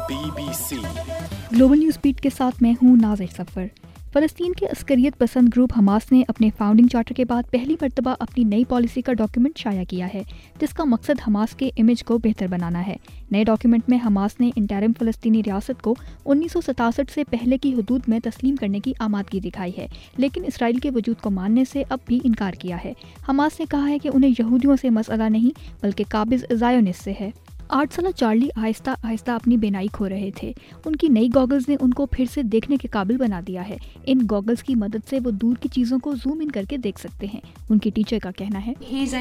BBC global news beat के साथ मैं हूँ नाज़िर सफ़र। फ़लस्तीन के अस्करियत पसंद ग्रुप हमास ने अपने फाउंडिंग चार्टर के बाद पहली मर्तबा अपनी नई पॉलिसी का डॉक्यूमेंट शाया किया है, जिसका मकसद हमास के इमेज को बेहतर बनाना है। नए डॉक्यूमेंट में हमास ने इंटरिम फ़लस्तीनी रियासत को 1967 से पहले की हदूद में तस्लीम करने की आमादगी दिखाई है, लेकिन इसराइल के वजूद को मानने से अब भी इनकार किया है। हमास ने कहा है कि उन्हें यहूदियों से मसला नहीं बल्कि काबिज़ ज़ायोनिस्ट से है। 8 साला चार्ली आहिस्ता आहिस्ता अपनी बेनाई खो रहे थे। उनकी नई गॉगल्स ने उनको फिर से देखने के काबिल बना दिया है। इन गॉगल्स की मदद से वो दूर की चीज़ों को जूम इन करके देख सकते हैं। उनकी टीचर का कहना है,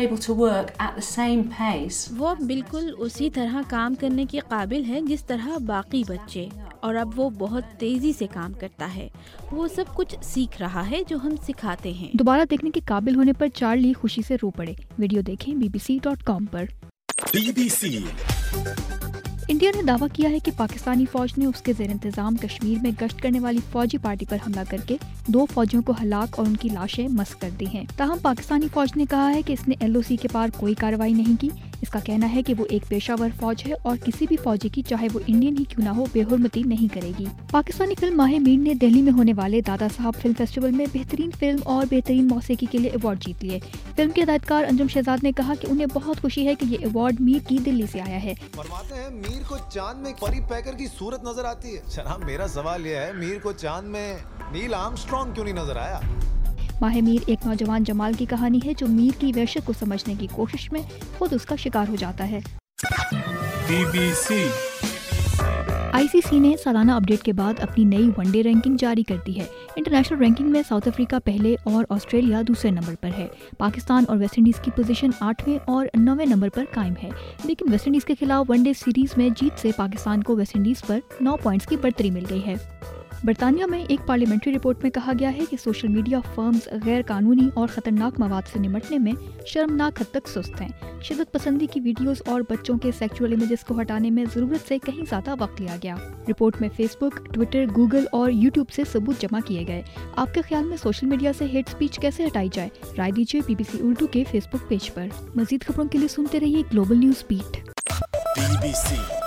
वो अब बिल्कुल उसी तरह काम करने के काबिल है जिस तरह बाकी बच्चे, और अब वो बहुत तेज़ी से काम करता है। वो सब कुछ सीख रहा है जो हम सिखाते हैं। दोबारा देखने के काबिल होने पर चार्ली खुशी से रो पड़े। वीडियो देखें bbc.com पर। BBC इंडिया ने दावा किया है कि पाकिस्तानी फौज ने उसके ज़ेर इंतज़ाम कश्मीर में गश्त करने वाली फौजी पार्टी पर हमला करके 2 फौजियों को हलाक और उनकी लाशें मस्क कर दी हैं। ताहम पाकिस्तानी फौज ने कहा है कि इसने LOC के पार कोई कार्रवाई नहीं की। इसका कहना है कि वो एक पेशावर फौज है और किसी भी फौजी की, चाहे वो इंडियन ही क्यों ना हो, बेहुरमती नहीं करेगी। पाकिस्तानी फिल्म माहे मीर ने दिल्ली में होने वाले दादा साहब फिल्म फेस्टिवल में बेहतरीन फिल्म और बेहतरीन मौसीकी के लिए अवार्ड जीत लिए। फिल्म के हिदायतकार अंजुम शहजाद ने कहा कि उन्हें बहुत खुशी है कि ये अवार्ड मीर की दिल्ली से आया है। फरमाते हैं मीर को चांद में परी पैकर की सूरत नजर आती है। जनाब, मेरा सवाल यह है, मीर को चांद में नील आर्मस्ट्रांग क्यों नहीं नजर आया? माहे मीर एक नौजवान जमाल की कहानी है जो मीर की वहशत को समझने की कोशिश में खुद उसका शिकार हो जाता है। BBC ICC ने सालाना अपडेट के बाद अपनी नई वनडे रैंकिंग जारी कर दी है। इंटरनेशनल रैंकिंग में साउथ अफ्रीका पहले और ऑस्ट्रेलिया दूसरे नंबर पर है। पाकिस्तान और वेस्ट इंडीज़ की पोजीशन 8वें और 9वें नंबर पर कायम है, लेकिन वेस्ट इंडीज़ के खिलाफ वनडे सीरीज में जीत से पाकिस्तान को वेस्ट इंडीज़ पर 9 पॉइंट्स की बढ़तरी मिल गई है। बरतानिया में एक पार्लियामेंट्री रिपोर्ट में कहा गया है कि सोशल मीडिया फर्म्स गैर कानूनी और ख़तरनाक मवाद से निपटने में शर्मनाक हद तक सुस्त हैं। शिद्दत पसंदी की वीडियोस और बच्चों के सेक्सुअल इमेजेस को हटाने में ज़रूरत से कहीं ज़्यादा वक्त लिया गया। रिपोर्ट में फेसबुक, ट्विटर, गूगल और यूट्यूब से सबूत जमा किए गए। आपके ख्याल में सोशल मीडिया से हेट स्पीच कैसे हटाई जाए? राय दीजिए BBC उर्दू के फेसबुक पेज पर। मज़ीद खबरों के लिए सुनते रहिए ग्लोबल न्यूज़ बीट। BBC